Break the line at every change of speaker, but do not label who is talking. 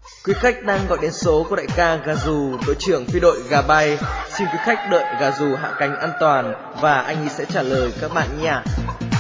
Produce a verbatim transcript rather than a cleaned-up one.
Quý khách đang gọi đến số của đại ca Gà Dù, đội trưởng phi đội Gà Bay. Xin quý khách đợi Gà Dù hạ cánh an toàn và anh ấy sẽ trả lời các bạn nha.